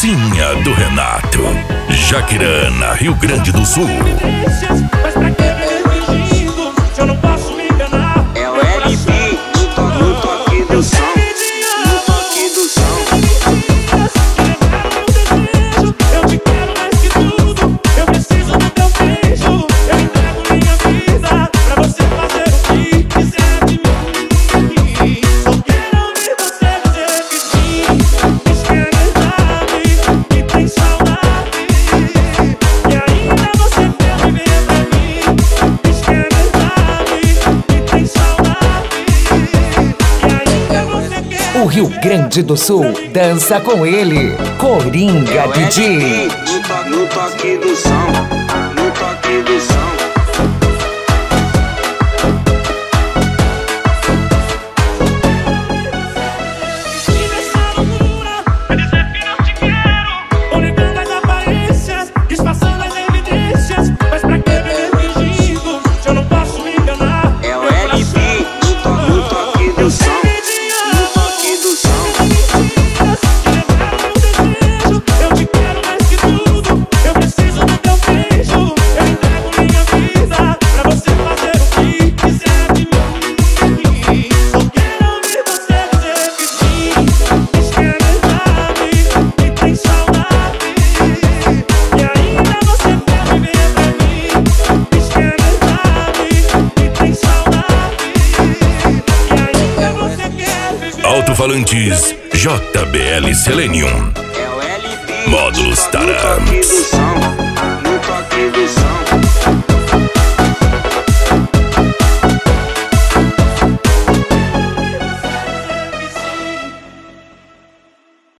Dancinha do Renato. Jaquirana, Rio Grande do Sul. Mas pra que me fingindo se eu não posso me enganar? É o LP no toque do som. No toque do som. Eu te quero mais que tudo. Eu preciso do teu beijo. Eu entrego minha vida pra você fazer o que quiser de mim. Só quero ouvir você dizer que sim. Diz que é verdade, que tem saudade. E ainda você quer viver pra mim. Diz que é verdade, que tem saudade. E ainda você quer. O Rio Grande do Sul dança com ele, Coringa É o DJ. LP no toque do som. No toque do som. E nessa loucura, pra dizer que não te quero. Tô negando as aparências, disfarçando as evidências. Mas pra que viver fingindo se eu não posso me enganar? É o LP no toque do som. No toque do som. Eu te quero mais que tudo. Eu preciso do teu beijo. Eu entrego minha vida pra você fazer o que quiser de mim. Só quero ouvir você dizer que sim. Diz que é verdade, que tem saudade. E ainda você quer viver pra mim. Diz que é verdade, que tem saudade. E ainda você quer viver. Alto-falantes JBL Selenium. É o LP Módulos no toque do Taramps. som. No toque do som.